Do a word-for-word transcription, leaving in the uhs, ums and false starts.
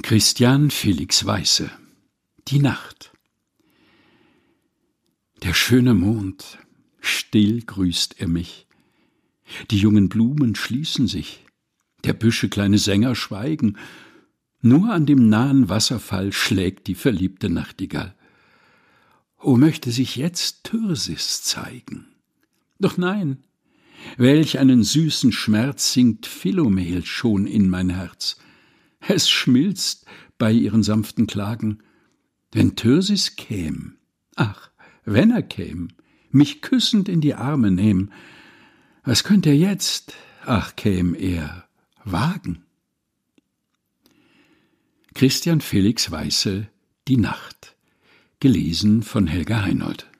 Christian Felix Weisse: Die Nacht. Der schöne Mond, still grüßt er mich. Die jungen Blumen schließen sich, der Büsche kleine Sänger schweigen. Nur an dem nahen Wasserfall schlägt die verliebte Nachtigall. O möchte sich jetzt Thyrsis zeigen! Doch nein, welch einen süßen Schmerz singt Philomel schon in mein Herz. Es schmilzt bei ihren sanften Klagen. Wenn Thyrsis käm, ach, wenn er käm, mich küssend in die Arme nähm, was könnt er jetzt, ach, käm er, wagen? Christian Felix Weisse: Die Nacht. Gelesen von Helga Heinold.